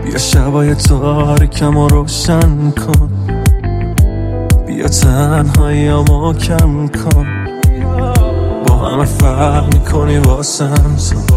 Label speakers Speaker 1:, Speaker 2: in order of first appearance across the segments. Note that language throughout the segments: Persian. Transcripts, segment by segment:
Speaker 1: بیا شبای تاریکم رو روشن کن، بیا تنهاییامو کم کن. با همه فرق میکنی واسم تو،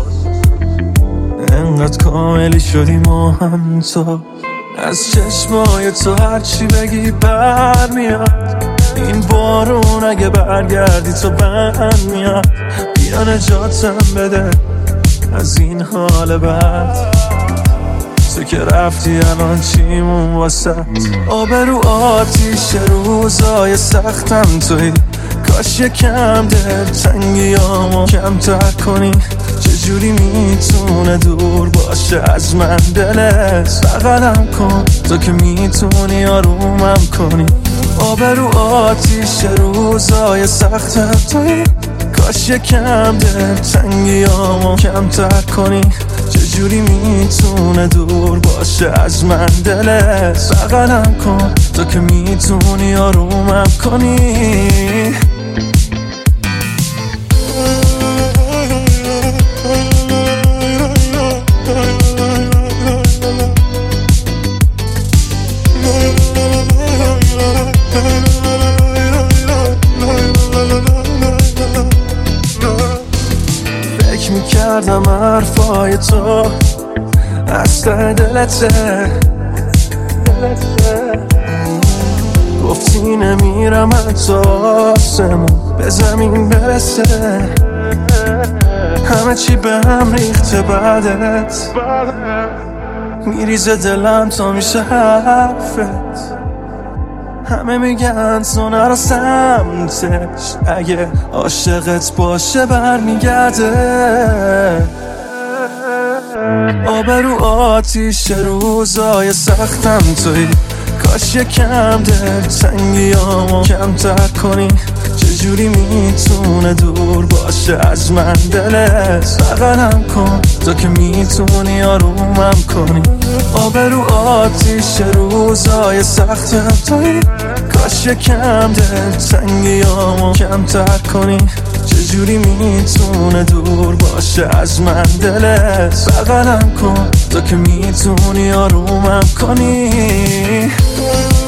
Speaker 1: انقدر کاملی شدی ما هم تو. از چشمای تو هرچی بگی برمیاد، این بارون اگه برگردی تو بند میاد. بیا نجاتم بده از این حال بد، تو که رفتی الان چیمون واسه آبرو آتیش روزای سختم توی. کاش یکم دلتنگیامو کمتر کنی، چجوری میتونه دور باشه از من دلت؟ بغلم کن تو که میتونی آرومم کنی. آبرو آتیش روزای سختم توی. کاش یکم دلتنگیامو کمتر کنی، چجوری میتونه دور باشه از من دلت؟ بغلم کن تو که میتونی آرومم کنی. فکر میکردم حرفای تو اصلا دلته، گفتی نمیرم حتی آسمون به زمین برسه. همه چی به هم ریخته بعدت، میریزه دلم تا میشه حرفت. همه میگن تو نرو سمتش، اگه عاشقت باشه برمیگرده. آبرو آتیش روزای سختم توی. کاش یکم دلتنگیامو کمتر کنی، چجوری میتونه دور باشه از من دلت؟ بغلم کن تو که میتونی آرومم کنی. آبرو آتیش روزای سختم توی. کاش یکم دلتنگیامو کمتر کنی، چجوری میتونه دور باشه از من دلت؟ بغلم کن تو که میتونی آرومم کنی.